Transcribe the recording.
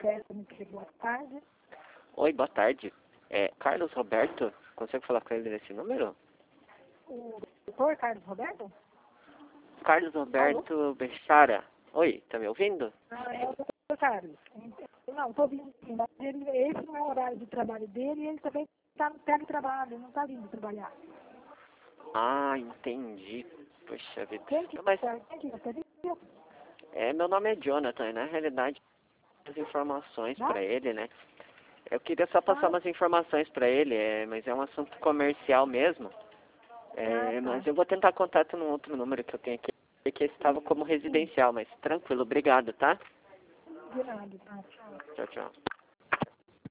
Boa tarde. Oi, boa tarde. É Carlos Roberto? Consegue falar com ele nesse número? O doutor Carlos Roberto? Carlos Roberto Bechara. Oi, tá me ouvindo? Ah, é o doutor Carlos. Não, estou vindo sim, mas esse não é o horário de trabalho dele e ele também está no teletrabalho, não está vindo trabalhar. Ah, entendi. Poxa vida. Quem que Mas você viu? meu nome é Jonathan, e na realidade as informações Tá? pra ele, né? Eu queria só passar umas informações pra ele, mas é um assunto comercial mesmo. Mas eu vou tentar contato num outro número que eu tenho aqui, que estava como residencial, mas tranquilo, obrigado, tá? De nada, tá? Tchau. Tchau, tchau.